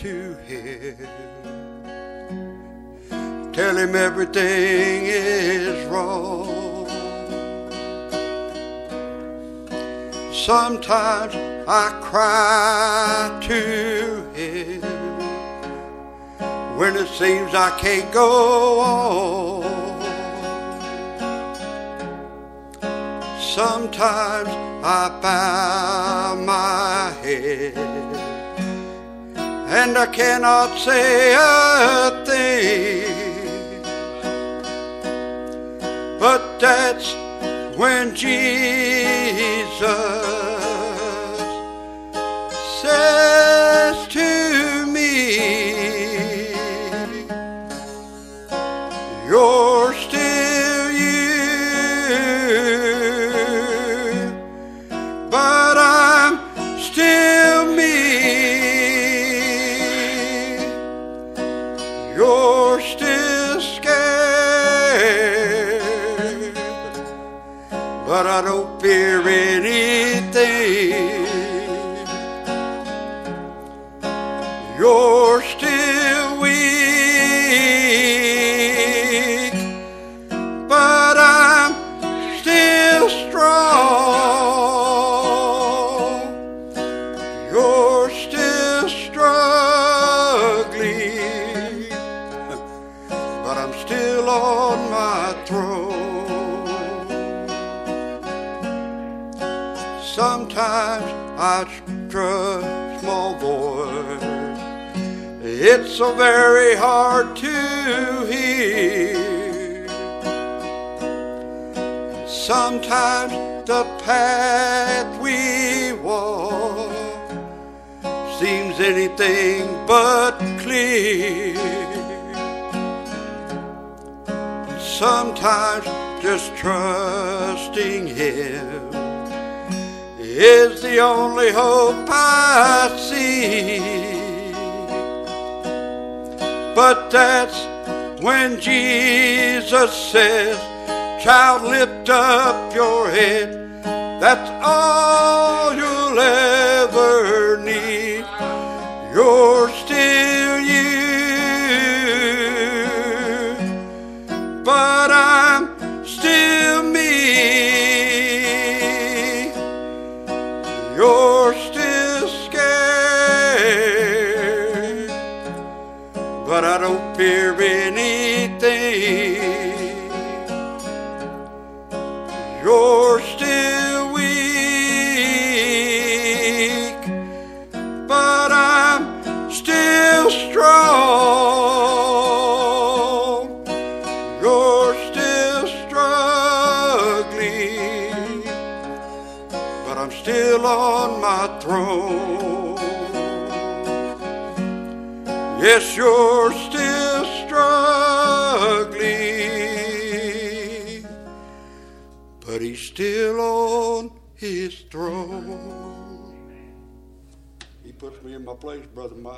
to him. Tell him everything is wrong. Sometimes I cry to him when it seems I can't go on. Sometimes I bow my head and I cannot say a thing, but that's when Jesus says to me, you're still you, but I'm still me. You're still scared, but I don't fear anything. You're still weak, but I'm still strong. You're still struggling, but I'm still on my throne. Sometimes I trust small voice. It's so very hard to hear. Sometimes the path we walk seems anything but clear. Sometimes just trusting him is the only hope I see. But that's when Jesus says, child, lift up your head. That's all you'll ever need. You're still you, but I'm still me. You're still scared, but I don't fear anything. You're still weak, but I'm still strong. You're still struggling, but I'm still on my throne. Yes, you're still struggling, but he's still on his throne. He puts me in my place, Brother Mike.